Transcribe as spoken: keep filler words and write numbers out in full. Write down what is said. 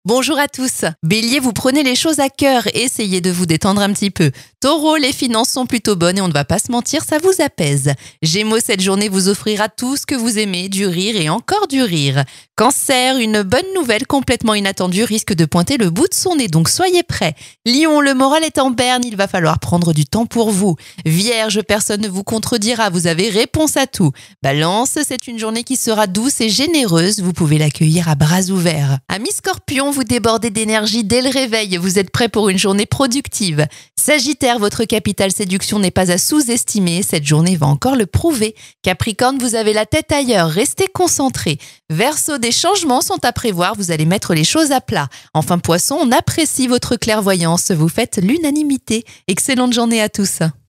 Bonjour à tous. Bélier, vous prenez les choses à cœur et essayez de vous détendre un petit peu. Taureau, les finances sont plutôt bonnes et on ne va pas se mentir, ça vous apaise. Gémeaux, cette journée vous offrira tout ce que vous aimez, du rire et encore du rire. Cancer, une bonne nouvelle complètement inattendue risque de pointer le bout de son nez, donc soyez prêts. Lion, le moral est en berne, il va falloir prendre du temps pour vous. Vierge, personne ne vous contredira, vous avez réponse à tout. Balance, c'est une journée qui sera douce et généreuse, vous pouvez l'accueillir à bras ouverts. Amis Scorpion, vous débordez d'énergie dès le réveil, vous êtes prêt pour une journée productive. Sagittaire, votre capital séduction n'est pas à sous-estimer, cette journée va encore le prouver. Capricorne, vous avez la tête ailleurs, restez concentré. Verseau, des changements sont à prévoir, vous allez mettre les choses à plat. Enfin Poisson, on apprécie votre clairvoyance, vous faites l'unanimité. Excellente journée à tous.